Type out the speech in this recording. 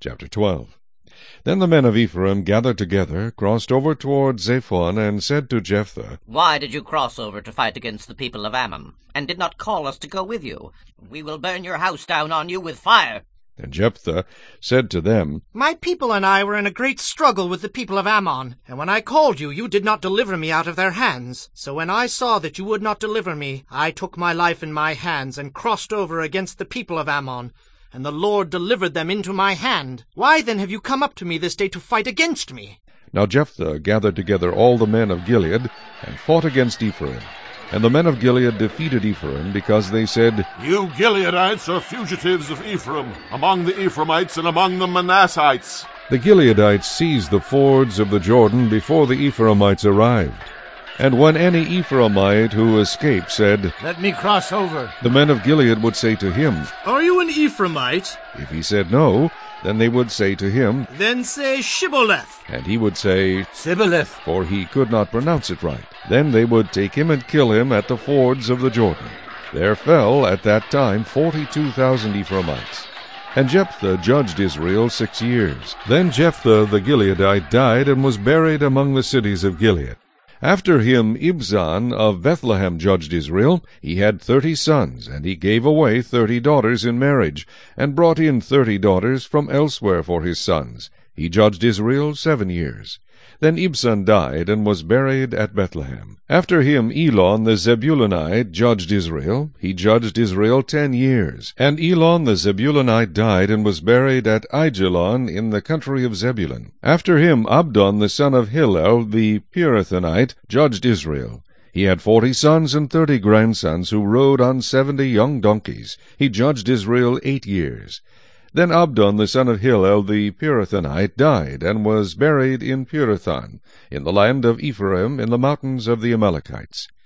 Chapter 12. Then the men of Ephraim gathered together, crossed over toward Zaphon, and said to Jephthah, Why did you cross over to fight against the people of Ammon, and did not call us to go with you? We will burn your house down on you with fire. And Jephthah said to them, My people and I were in a great struggle with the people of Ammon, and when I called you, you did not deliver me out of their hands. So when I saw that you would not deliver me, I took my life in my hands and crossed over against the people of Ammon, and the Lord delivered them into my hand. Why then have you come up to me this day to fight against me? Now Jephthah gathered together all the men of Gilead, and fought against Ephraim. And the men of Gilead defeated Ephraim, because they said, You Gileadites are fugitives of Ephraim, among the Ephraimites and among the Manassites. The Gileadites seized the fords of the Jordan before the Ephraimites arrived. And when any Ephraimite who escaped said, Let me cross over, the men of Gilead would say to him, Are you an Ephraimite? If he said no, then they would say to him, Then say Shibboleth. and he would say, Sibboleth. for he could not pronounce it right. Then they would take him and kill him at the fords of the Jordan. There fell at that time 42,000 Ephraimites. And Jephthah judged Israel 6 years. Then Jephthah the Gileadite died and was buried among the cities of Gilead. After him Ibzan of Bethlehem judged Israel. He had 30 sons, and he gave away 30 daughters in marriage, and brought in 30 daughters from elsewhere for his sons. He judged Israel 7 years. Then Ibzan died, and was buried at Bethlehem. After him Elon the Zebulunite judged Israel. He judged Israel 10 years. And Elon the Zebulunite died, and was buried at Aijalon in the country of Zebulun. After him Abdon the son of Hillel the Pirathonite judged Israel. He had 40 sons and 30 grandsons, who rode on 70 young donkeys. He judged Israel 8 years. Then Abdon the son of Hillel the Pirathonite died, and was buried in Pirathon, in the land of Ephraim, in the mountains of the Amalekites.